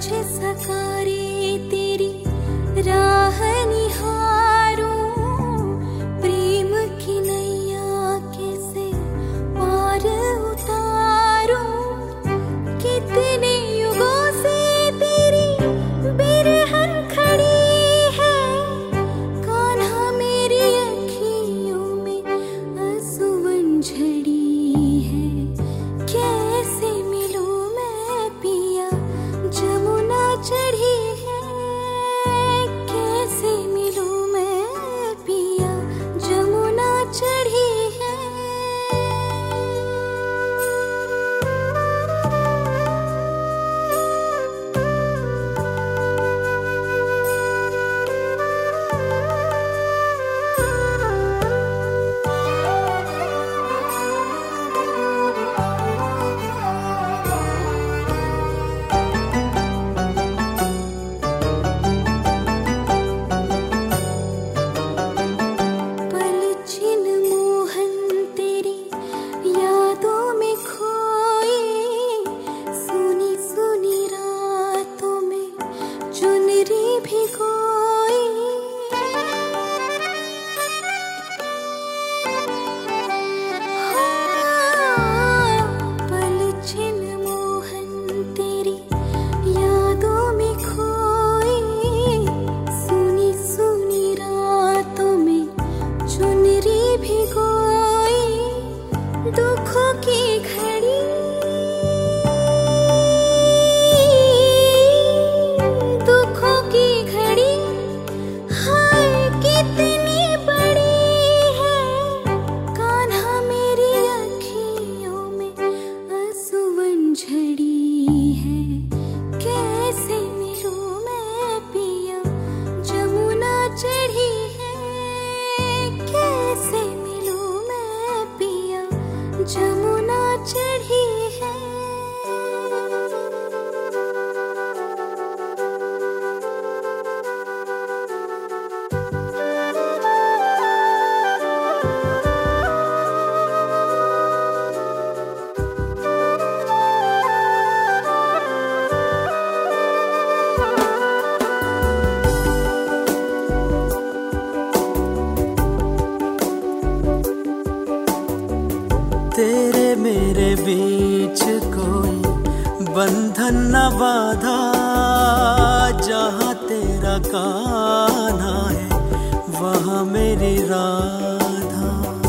तुझे सकारे तेरी राह निहारूं, प्रेम की नैया कैसे पार उतारूं। कितने युगों से तेरी बिरहन खड़ी है, कान्हा मेरी अखियों में आंसुअन झड़ी है। कैसे मिलूं मैं पिया, जमुना चढ़ी है। कैसे मिलूं मैं पिया, जमुना चढ़ी है। पलछिन मोहन तेरी यादों में खोई, सुनी सुनी रातों में चुनरी भिगोई। पलछिन मोहन तेरी यादों में खोई, सुनी सुनी रातों में चुनरी भिगोई। दुखों की घड़ी, दुखों की घड़ी हाय कितनी बड़ी है। कान्हा मेरी अखियों में आंसुअन झड़ी है। कैसे मिलूं मैं पिया, जमुना चढ़ी है। कैसे मिलूं मैं पिया, जमुना चढ़ी है। तेरे मेरे बीच कोई बंधन न बाधा, जहाँ तेरा कान्हा है वहाँ मेरी राधा।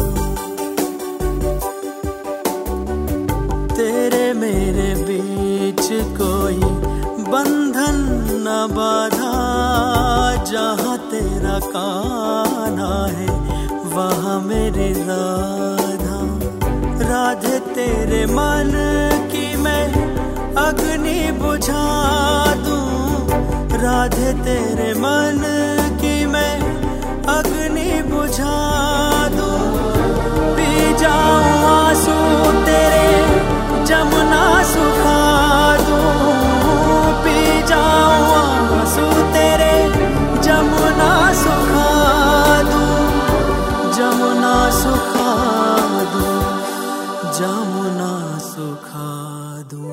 तेरे मेरे बीच कोई बंधन न बाधा, जहाँ तेरा कान्हा है वहाँ मेरी राधा। राधे तेरे मन की मैं अग्नि बुझा दूं, राधे तेरे मन की मैं अग्नि बुझा दूं। पी जाऊं आंसू तेरे, जमुना सुखा दूं। पी जाऊं आंसू तेरे, जमुना सुखा दूं। जमुना सुखा दूं, जमुना सुखा दूं।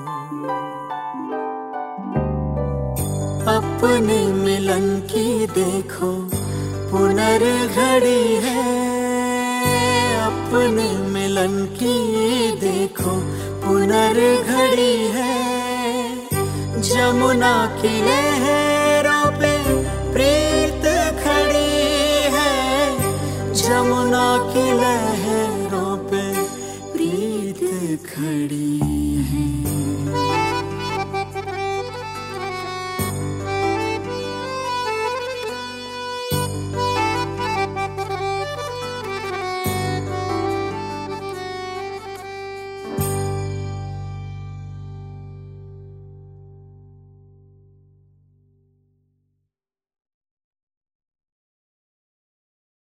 अपने मिलन की देखो पुनर्घड़ी है। अपने मिलन की देखो पुनर्घड़ी है। जमुना की लहरों पे प्रेम